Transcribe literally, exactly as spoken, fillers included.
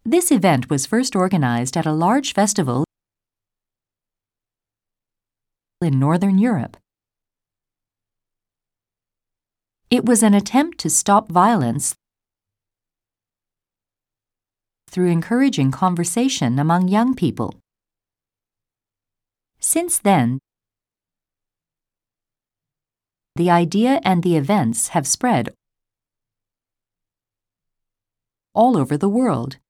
This event was first organized at a large festival in Northern Europe. It was an attempt to stop violence through encouraging conversation among young people. Since then, the idea and the events have spread all over the world.